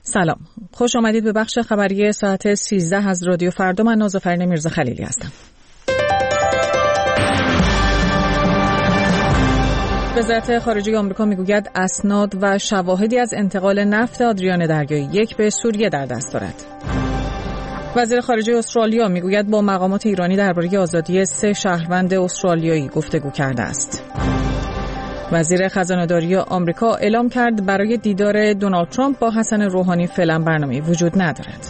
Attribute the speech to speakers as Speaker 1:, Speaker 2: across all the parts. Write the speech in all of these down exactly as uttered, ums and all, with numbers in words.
Speaker 1: سلام، خوش آمدید به بخش خبری ساعت سیزده از رادیو فردا. من نازافرین میرزا خلیلی هستم. وزارت خارجه آمریکا میگوید اسناد و شواهدی از انتقال نفت آدریان دریایی یک به سوریه در دست دارد. وزیر خارجه استرالیا میگوید با مقامات ایرانی درباره آزادی سه شهروند استرالیایی گفتگو کرده است. وزیر خزانه‌داری آمریکا اعلام کرد برای دیدار دونالد ترامپ با حسن روحانی فعلا برنامه‌ای وجود ندارد.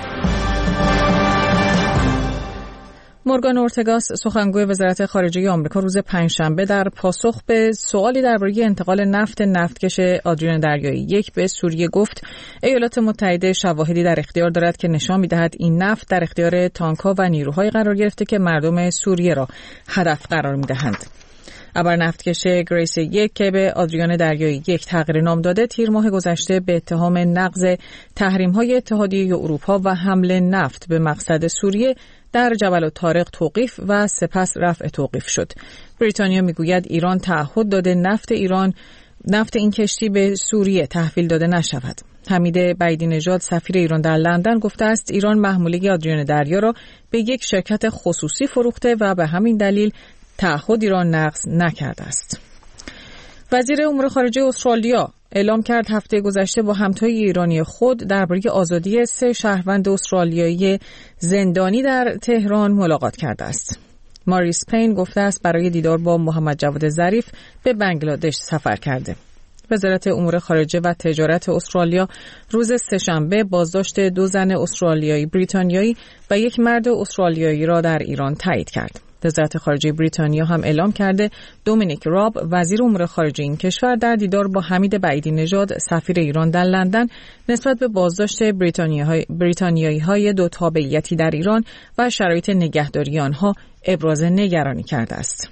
Speaker 1: مورگان اورتگاس، سخنگوی وزارت خارجه آمریکا، روز پنجشنبه در پاسخ به سوالی درباره انتقال نفت نفتکش آدریان دریایی یک به سوریه گفت ایالات متحده شواهدی در اختیار دارد که نشان می‌دهد این نفت در اختیار تانک‌ها و نیروهای قرار گرفته که مردم سوریه را هدف قرار می‌دهند. ابر نفتکش گریس یک که به آدریان دریایی یک تغییر نام داده، تیر ماه گذشته به اتهام نقض تحریم‌های اتحادیه اروپا و حمل نفت به مقصد سوریه در جبل الطارق توقیف و سپس رفع توقیف شد. بریتانیا میگوید ایران تعهد داده نفت ایران نفت این کشتی به سوریه تحویل داده نشود. حمید بعیدی نژاد، سفیر ایران در لندن، گفته است ایران محموله آدریان دریا را به یک شرکت خصوصی فروخته و به همین دلیل تعهدی را نقض نکرده است. وزیر امور خارجه استرالیا اعلام کرد هفته گذشته با همتای ایرانی خود درباره آزادی سه شهروند استرالیایی زندانی در تهران ملاقات کرده است. ماریس پین گفته است برای دیدار با محمد جواد ظریف به بنگلادش سفر کرده. وزارت امور خارجه و تجارت استرالیا روز سه‌شنبه بازداشت دو زن استرالیایی بریتانیایی و یک مرد استرالیایی را در ایران تایید کرد. وزارت خارجه بریتانیا هم اعلام کرده دومینیک راب، وزیر امور خارجه این کشور، در دیدار با حمید بعیدی نژاد، سفیر ایران در لندن، نسبت به بازداشت بریتانیایی‌های دو تابعیتی در ایران و شرایط نگهداری آنها ابراز نگرانی کرده است.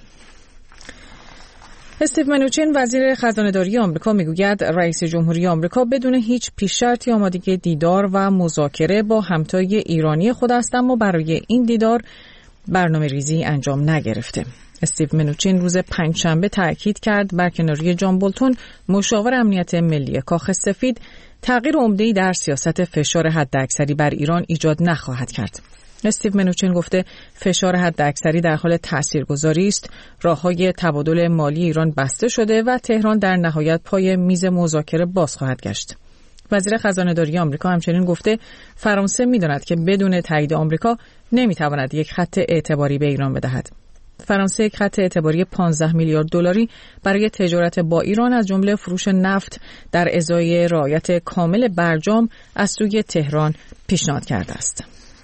Speaker 1: استیو منوچین، وزیر خزانه‌داری آمریکا، میگوید رئیس جمهوری آمریکا بدون هیچ پیش شرطی آمادگی دیدار و مذاکره با همتای ایرانی خود است، اما برای این دیدار برنامه ریزی انجام نگرفته. استیو منوچین روز پنجشنبه تأکید کرد برکناری جان بولتون، مشاور امنیت ملی کاخ سفید، تغییر عمده‌ای در سیاست فشار حداکثری بر ایران ایجاد نخواهد کرد. استیو منوچین گفته فشار حداکثری در حال تاثیرگذاری است، راه‌های تبادل مالی ایران بسته شده و تهران در نهایت پای میز مذاکره باز خواهد گشت. وزیر خزانه‌داری آمریکا همچنین گفته فرانسه می‌داند که بدون تایید آمریکا نمی‌تواند یک خط اعتباری به ایران بدهد. فرانسه یک خط اعتباری پانزده میلیارد دلاری برای تجارت با ایران از جمله فروش نفت در ازای رعایت کامل برجام از سوی تهران پیشنهاد کرده است.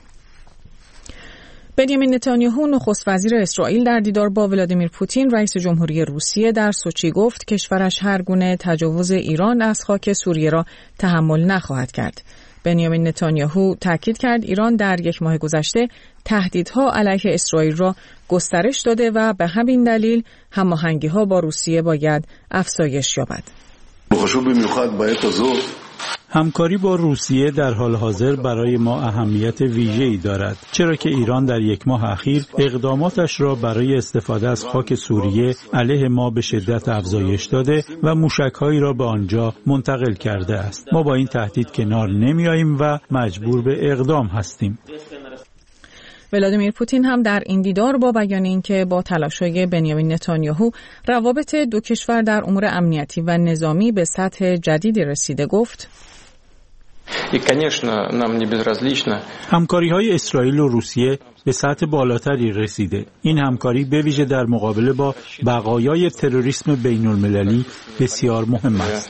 Speaker 1: بنیامین نتانیاهو، نخست وزیر اسرائیل، در دیدار با ولادیمیر پوتین، رئیس جمهوری روسیه، در سوچی گفت کشورش هر گونه تجاوز ایران از خاک سوریه را تحمل نخواهد کرد. بنیامین نتانیاهو تاکید کرد ایران در یک ماه گذشته تهدیدها علیه اسرائیل را گسترش داده و به همین دلیل هماهنگی‌ها با روسیه باید افزایش یابد.
Speaker 2: همکاری با روسیه در حال حاضر برای ما اهمیت ویژه‌ای دارد، چرا که ایران در یک ماه اخیر اقداماتش را برای استفاده از خاک سوریه علیه ما به شدت افزایش داده و موشک‌هایی را به آنجا منتقل کرده است. ما با این تهدید کنار نمی‌آییم و مجبور به اقدام هستیم.
Speaker 1: ولادیمیر پوتین هم در این دیدار با بیان اینکه با تلاش‌های بنیامین نتانیاهو روابط دو کشور در امور امنیتی و نظامی به سطح جدیدی رسیده گفت
Speaker 2: همکاری‌های اسرائیل و روسیه به سطح بالاتری رسیده. این همکاری به ویژه در مقابله با بقایای تروریسم بین‌المللی بسیار مهم است.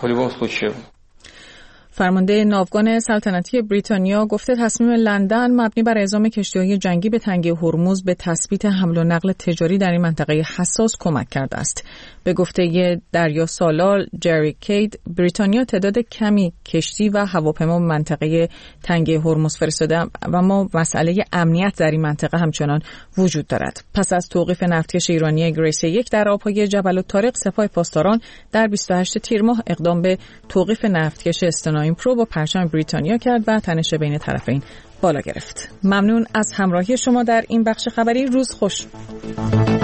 Speaker 1: فرمانده ناوگان سلطنتی بریتانیا گفته تصمیم لندن مبنی بر اعزام کشتی‌های جنگی به تنگه هرمز به تثبیت حمل و نقل تجاری در این منطقه حساس کمک کرده است. به گفته دریا سالار جری کید، بریتانیا تعداد کمی کشتی و هواپیما به منطقه تنگه هرمز فرستاده و ما مسئله امنیت در این منطقه همچنان وجود دارد. پس از توقیف نفتکش ایرانی گریس یک در آبهای جبل الطارق، سپاه پاسداران در بیست و هشتم تیر ماه اقدام به توقیف نفتکش استنایم پرو با پرچم بریتانیا کرد و تنش بین طرفین بالا گرفت. ممنون از همراهی شما در این بخش خبری. روز خوش.